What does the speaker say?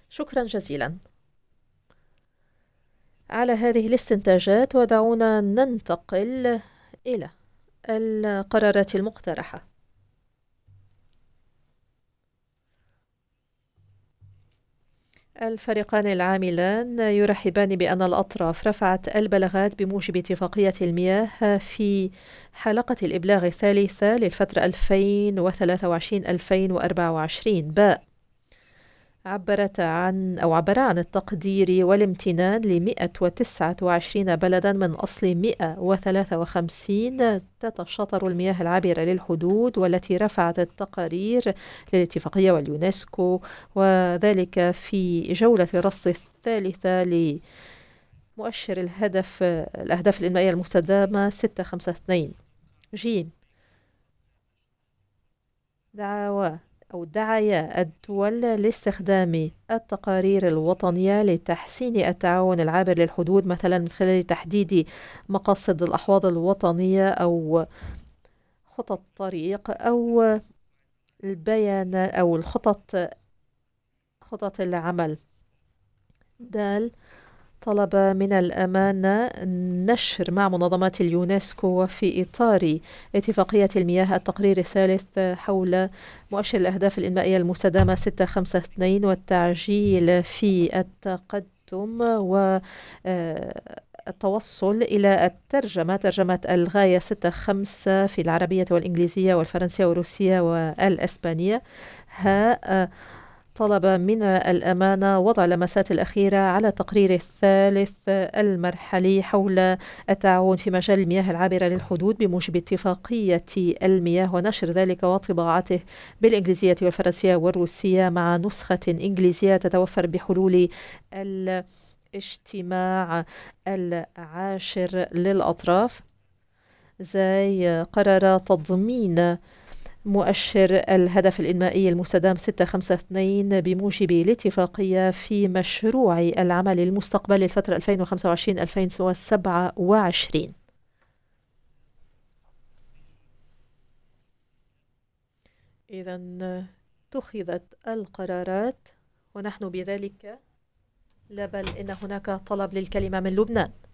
شكرا جزيلا على هذه الاستنتاجات، ودعونا ننتقل إلى القرارات المقترحة. الفريقان العاملان يرحبان بأن الأطراف رفعت البلاغات بموجب اتفاقية المياه في حلقة الإبلاغ الثالثة للفترة 2023-2024. عبر عن التقدير والامتنان ل129 بلدا من أصل 153 تتشاطر المياه العابرة للحدود، والتي رفعت التقارير للاتفاقية واليونسكو، وذلك في جولة الرصد الثالثة لمؤشر الأهداف الإنمائية المستدامة 652. جيم. دعايا الدول لاستخدام التقارير الوطنية لتحسين التعاون العابر للحدود، مثلا من خلال تحديد مقاصد الأحواض الوطنية أو خطط طريق أو البيان أو خطط العمل. طلب من الأمانة نشر مع منظمات اليونسكو في إطار اتفاقية المياه التقرير الثالث حول مؤشر الأهداف الإنمائية المستدامة 652، والتعجيل في التقدم التوصل إلى ترجمة الغاية 6.5 في العربية والإنجليزية والفرنسية والروسية والإسبانية. طلب من الأمانة وضع اللمسات الأخيرة على تقرير الثالث المرحلي حول التعاون في مجال المياه العابرة للحدود بموجب اتفاقية المياه، ونشر ذلك وطباعته بالإنجليزية والفرنسية والروسية مع نسخة إنجليزية تتوفر بحلول الاجتماع العاشر للأطراف. قرر تضمين مؤشر الهدف الإنمائي المستدام 652 بموجب الاتفاقية في مشروع العمل المستقبل للفترة 2025-2027. إذا اتخذت القرارات، ونحن بذلك لا بل إن هناك طلب للكلمة من لبنان.